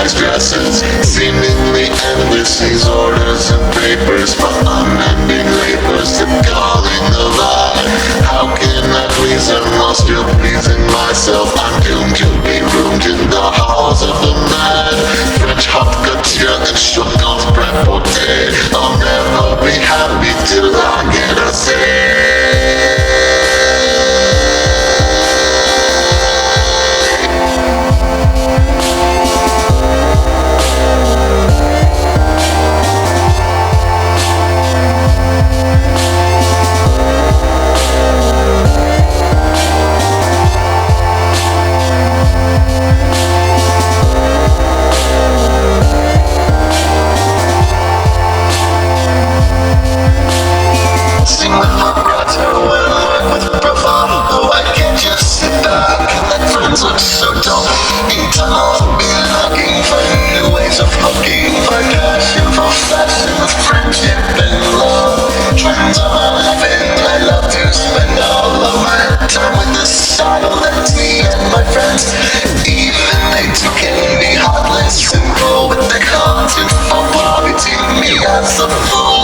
these dresses, seemingly endless, these orders and papers, my unending labors, the calling of I. How can I please them while still pleasing myself? I'm doomed to be roomed in the halls of the mad. French hot couture and Chopin's prêt-à-porter. I'll never be happy till I get a say. Sing with vibrato and work with bravado. I can't just sit back and let friends look so dumb. Each time I'll be looking for new ways of hooking, for passion, for fashion, with friendship and love. Trends are my living, I love to spend all of my time with the silent me and my friends. Even they too can be heartless and go with the content for poverty. Me as a fool.